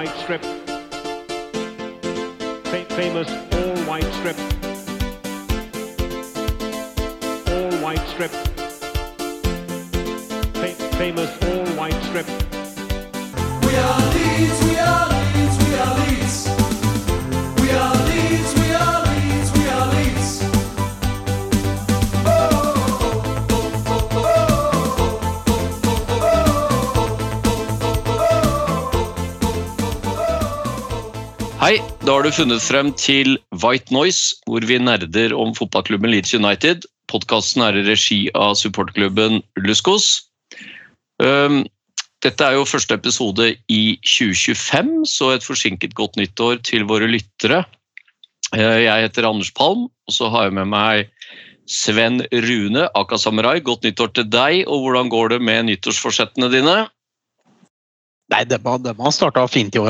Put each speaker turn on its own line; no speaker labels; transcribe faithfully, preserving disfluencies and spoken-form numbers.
white strip. Fa- famous all white strip. All white strip. Fa- famous all white strip.
We are Leeds, we are Leeds, we are Leeds. We are Leeds, we are Leeds, we are Leeds.
Hei, da har du funnet frem til White Noise, hvor vi nerder om fotballklubben Leeds United. Podcasten er i regi av supportklubben Luskos. Um, dette er jo første episode i tjue tjuefem, så et forsinket godt nyttår til våre lyttere. Uh, jeg heter Anders Palm, og så har jeg med meg Sven Rune, Aka Samurai. Godt nyttår til deg, og hvordan går det med nyttårsforsettene dine?
Nei, det var, det var startet fint i år,